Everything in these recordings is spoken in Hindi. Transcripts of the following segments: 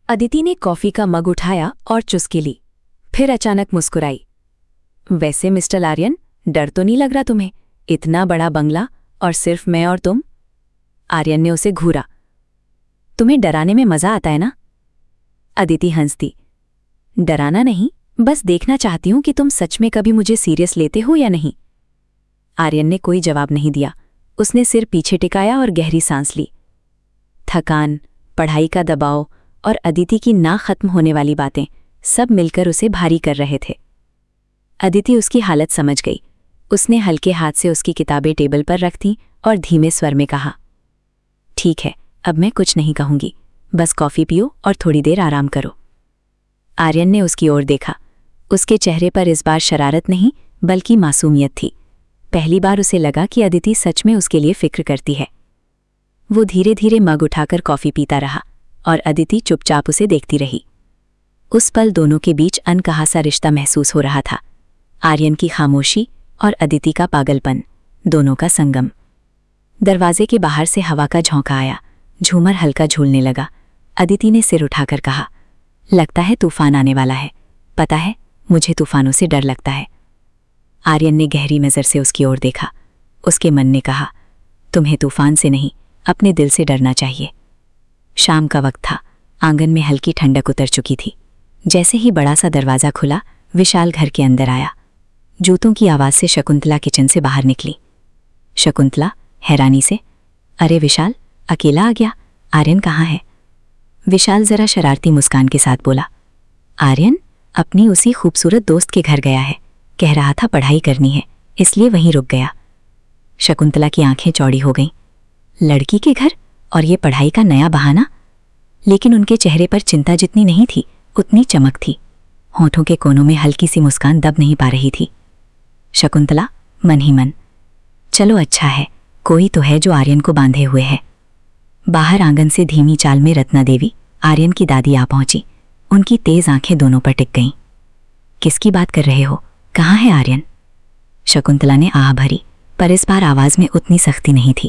अदिति ने कॉफी का मग उठाया और चुस्की ली, फिर अचानक मुस्कुराई। वैसे मिस्टर आर्यन, डर तो नहीं लग रहा तुम्हें? इतना बड़ा बंगला और सिर्फ मैं और तुम। आर्यन ने उसे घूरा। तुम्हें डराने में मजा आता है ना? अदिति हंसती। डराना नहीं, बस देखना चाहती हूं कि तुम सच में कभी मुझे सीरियस लेते हो या नहीं। आर्यन ने कोई जवाब नहीं दिया। उसने सिर पीछे टिकाया और गहरी सांस ली। थकान, पढ़ाई का दबाव और अदिति की ना खत्म होने वाली बातें सब मिलकर उसे भारी कर रहे थे। अदिति उसकी हालत समझ गई। उसने हल्के हाथ से उसकी किताबें टेबल पर रख दी और धीमे स्वर में कहा, ठीक है, अब मैं कुछ नहीं कहूंगी, बस कॉफी पियो और थोड़ी देर आराम करो। आर्यन ने उसकी ओर देखा। उसके चेहरे पर इस बार शरारत नहीं बल्कि मासूमियत थी। पहली बार उसे लगा कि अदिति सच में उसके लिए फिक्र करती है। वो धीरे धीरे मग उठाकर कॉफी पीता रहा और अदिति चुपचाप उसे देखती रही। उस पल दोनों के बीच अनकहा सा रिश्ता महसूस हो रहा था। आर्यन की खामोशी और अदिति का पागलपन, दोनों का संगम। दरवाजे के बाहर से हवा का झोंका आया। झूमर हल्का झूलने लगा। अदिति ने सिर उठाकर कहा, लगता है तूफान आने वाला है। पता है, मुझे तूफानों से डर लगता है। आर्यन ने गहरी नज़र से उसकी ओर देखा। उसके मन ने कहा, तुम्हें तूफान से नहीं, अपने दिल से डरना चाहिए। शाम का वक्त था। आंगन में हल्की ठंडक उतर चुकी थी। जैसे ही बड़ा सा दरवाज़ा खुला, विशाल घर के अंदर आया। जूतों की आवाज़ से शकुंतला किचन से बाहर निकली। शकुंतला हैरानी से, अरे विशाल, अकेला आ गया? आर्यन कहाँ है? विशाल जरा शरारती मुस्कान के साथ बोला, आर्यन अपनी उसी खूबसूरत दोस्त के घर गया है। कह रहा था पढ़ाई करनी है, इसलिए वहीं रुक गया। शकुंतला की आंखें चौड़ी हो गईं। लड़की के घर और ये पढ़ाई का नया बहाना? लेकिन उनके चेहरे पर चिंता जितनी नहीं थी, उतनी चमक थी। होठों के कोनों में हल्की सी मुस्कान दब नहीं पा रही थी। शकुंतला मन ही मन, चलो अच्छा है, कोई तो है जो आर्यन को बांधे हुए है। बाहर आंगन से धीमी चाल में रत्ना देवी, आर्यन की दादी, आ पहुंची। उनकी तेज आंखें दोनों पर टिक गईं। किसकी बात कर रहे हो? कहाँ है आर्यन? शकुंतला ने आह भरी, पर इस बार आवाज में उतनी सख्ती नहीं थी।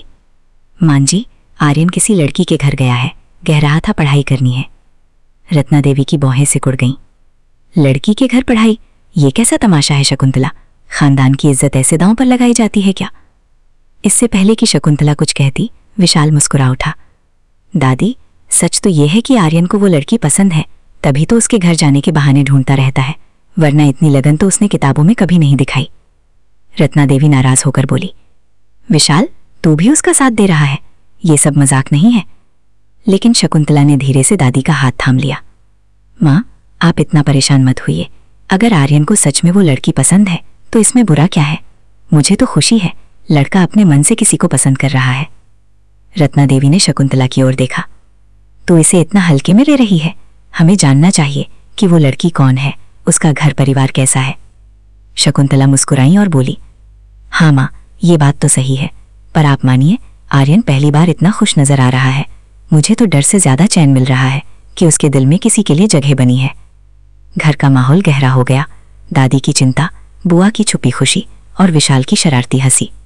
मान जी, आर्यन किसी लड़की के घर गया है, कह रहा था पढ़ाई करनी है। रत्ना देवी की भौहें सिकुड़ गईं। लड़की के घर पढ़ाई? ये कैसा तमाशा है शकुंतला? खानदान की इज्जत ऐसे दांव पर लगाई जाती है क्या? इससे पहले कि शकुंतला कुछ कहती, विशाल मुस्कुरा उठा। दादी, सच तो यह है कि आर्यन को वो लड़की पसंद है, तभी तो उसके घर जाने के बहाने ढूंढता रहता है, वरना इतनी लगन तो उसने किताबों में कभी नहीं दिखाई। रत्ना देवी नाराज होकर बोली, विशाल, तू भी उसका साथ दे रहा है? ये सब मजाक नहीं है। लेकिन शकुंतला ने धीरे से दादी का हाथ थाम लिया। माँ, आप इतना परेशान मत होइए। अगर आर्यन को सच में वो लड़की पसंद है तो इसमें बुरा क्या है? मुझे तो खुशी है, लड़का अपने मन से किसी को पसंद कर रहा है। रत्ना देवी ने शकुंतला की ओर देखा। तो इसे इतना हल्के में ले रही है? हमें जानना चाहिए कि वो लड़की कौन है, उसका घर परिवार कैसा है। शकुंतला मुस्कुराई और बोली, हाँ माँ, ये बात तो सही है, पर आप मानिए, आर्यन पहली बार इतना खुश नजर आ रहा है। मुझे तो डर से ज्यादा चैन मिल रहा है कि उसके दिल में किसी के लिए जगह बनी है। घर का माहौल गहरा हो गया। दादी की चिंता, बुआ की छुपी खुशी और विशाल की शरारती हंसी।